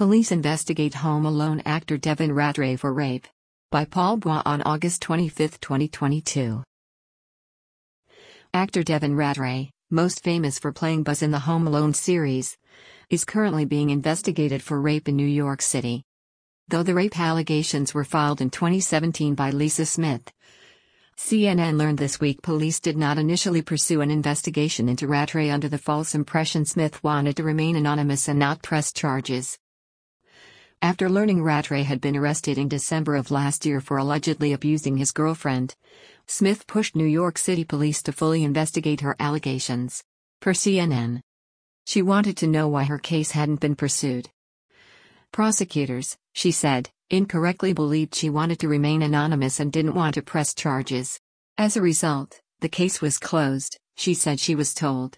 Police investigate Home Alone actor Devin Rattray for rape. By Paul Bois on August 25, 2022. Actor Devin Rattray, most famous for playing Buzz in the Home Alone series, is currently being investigated for rape in New York City. Though the rape allegations were filed in 2017 by Lisa Smith, CNN learned this week police did not initially pursue an investigation into Rattray under the false impression Smith wanted to remain anonymous and not press charges. After learning Rattray had been arrested in December of last year for allegedly abusing his girlfriend, Smith pushed New York City police to fully investigate her allegations. Per CNN, she wanted to know why her case hadn't been pursued. Prosecutors, she said, incorrectly believed she wanted to remain anonymous and didn't want to press charges. As a result, the case was closed, she said she was told.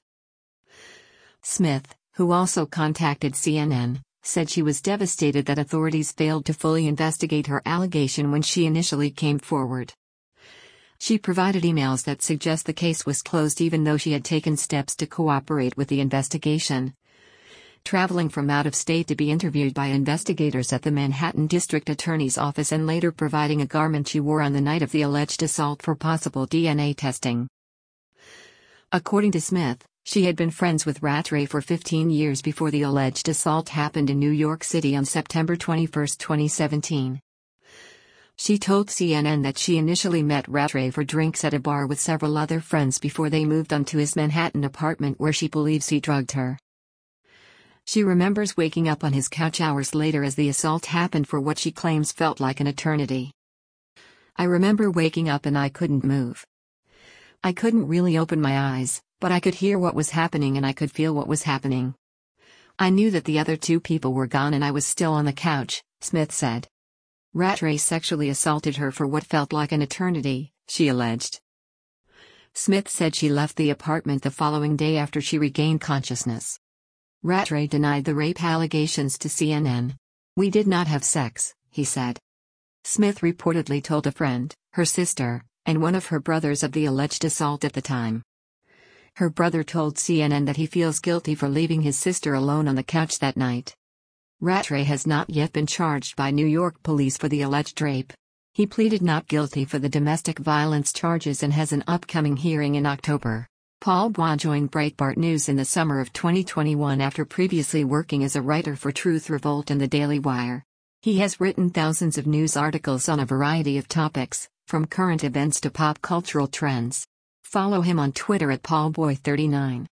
Smith, who also contacted CNN, said she was devastated that authorities failed to fully investigate her allegation when she initially came forward. She provided emails that suggest the case was closed even though she had taken steps to cooperate with the investigation, traveling from out of state to be interviewed by investigators at the Manhattan District Attorney's Office and later providing a garment she wore on the night of the alleged assault for possible DNA testing. According to Smith, she had been friends with Rattray for 15 years before the alleged assault happened in New York City on September 21, 2017. She told CNN that she initially met Rattray for drinks at a bar with several other friends before they moved on to his Manhattan apartment where she believes he drugged her. She remembers waking up on his couch hours later as the assault happened for what she claims felt like an eternity. "I remember waking up and I couldn't move. I couldn't really open my eyes, but I could hear what was happening and I could feel what was happening. I knew that the other two people were gone and I was still on the couch," Smith said. Rattray sexually assaulted her for what felt like an eternity, she alleged. Smith said she left the apartment the following day after she regained consciousness. Rattray denied the rape allegations to CNN. "We did not have sex," he said. Smith reportedly told a friend, her sister, and one of her brothers of the alleged assault at the time. Her brother told CNN that he feels guilty for leaving his sister alone on the couch that night. Rattray has not yet been charged by New York police for the alleged rape. He pleaded not guilty for the domestic violence charges and has an upcoming hearing in October. Paul Bois joined Breitbart News in the summer of 2021 after previously working as a writer for Truth Revolt and The Daily Wire. He has written thousands of news articles on a variety of topics, from current events to pop cultural trends. Follow him on Twitter at PaulBoy39.